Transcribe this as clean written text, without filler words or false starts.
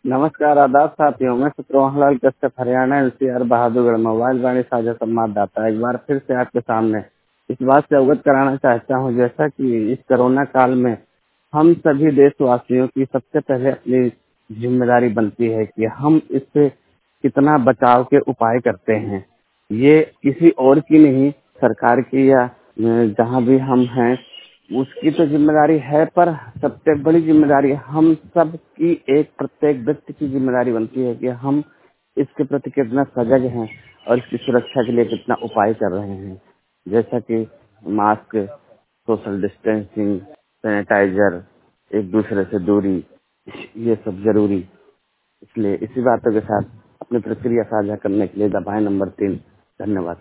नमस्कार, आदाब साथियों। मैं शत्रुघ्न लाल कश्यप, हरियाणा एनसीआर बहादुरगढ़ मोबाइल वाणी साझा संवाददाता एक बार फिर से आपके सामने इस बात से अवगत कराना चाहता हूं, जैसा कि इस कोरोना काल में हम सभी देशवासियों की सबसे पहले अपनी जिम्मेदारी बनती है कि हम इससे कितना बचाव के उपाय करते हैं। ये किसी और की नहीं, सरकार की या जहां भी हम हैं उसकी तो जिम्मेदारी है, पर सबसे बड़ी जिम्मेदारी हम सब की, एक प्रत्येक व्यक्ति की जिम्मेदारी बनती है कि हम इसके प्रति कितना सजग हैं और इसकी सुरक्षा के लिए कितना उपाय कर रहे हैं, जैसा कि मास्क, सोशल डिस्टेंसिंग, सैनिटाइजर, एक दूसरे से दूरी, ये सब जरूरी। इसलिए इसी बातों के साथ अपनी प्रक्रिया साझा करने के लिए दबाएं नंबर 3। धन्यवाद।